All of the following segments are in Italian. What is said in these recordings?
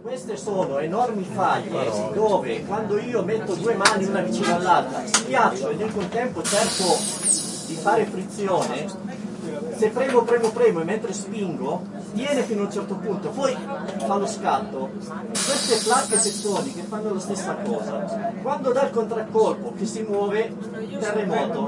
Queste sono enormi faglie dove quando io metto due mani una vicino all'altra, schiaccio e nel contempo cerco di fare frizione, se premo e mentre spingo, tiene fino a un certo punto, poi fa lo scatto. Queste placche tettoniche fanno la stessa cosa. Quando dà il contraccolpo che si muove, terremoto.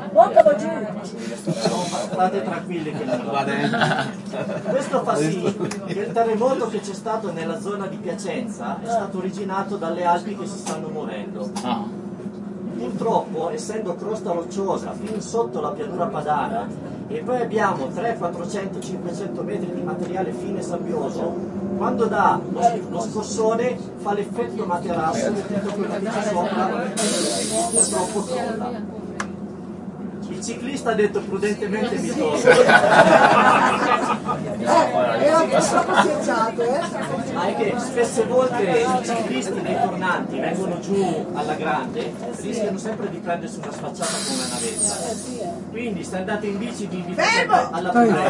State tranquilli che non va bene. Questo fa sì che il terremoto che c'è stato nella zona di Piacenza è stato originato dalle Alpi che si stanno muovendo. Purtroppo, essendo crosta rocciosa fin sotto la pianura padana, e poi abbiamo 300, 400, 500 metri di materiale fine sabbioso, quando dà lo scossone fa l'effetto materasso di tutto quello che c'è sopra, purtroppo crolla. Il ciclista ha detto prudentemente mi tolgo. Ma è che spesse volte i ciclisti nei tornanti vengono giù alla grande, rischiano sempre di prendersi una sfacciata con una navetta. Quindi se andate in bici vi invito sempre alla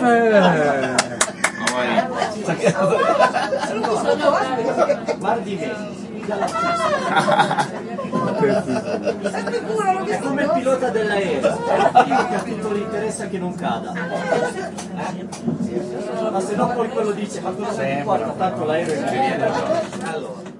guardi me. È come il pilota dell'aereo, è il primo che ha tutto l'interesse che non cada. Ma se no poi quello dice, ma cosa mi importa, tanto l'aereo è in allora.